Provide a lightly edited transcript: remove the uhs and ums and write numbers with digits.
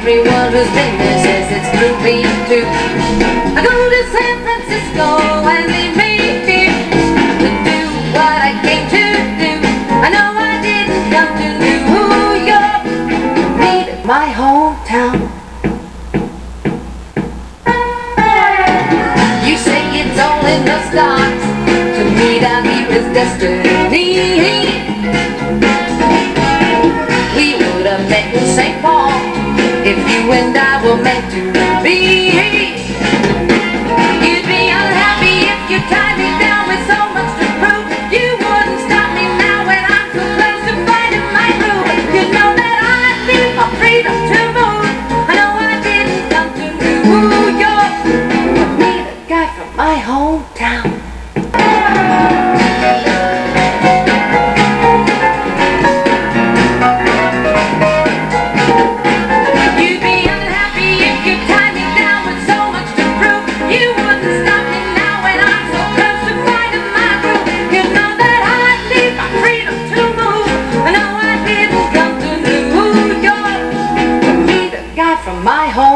Everyone who's been there says it's groovy too. I go to San Francisco and they made me to do what I came to do. I know I didn't come to New York, needed my hometown. You say it's all in the stars, to me down here is destiny. We would have met in St. Paul if you and I were meant to be. You'd be unhappy if you tied me down with so much to prove. You wouldn't stop me now when I'm too close to finding my groove. You know that I need my freedom to move. I know I didn't come to New York, I need a guy from my hometown. From my home.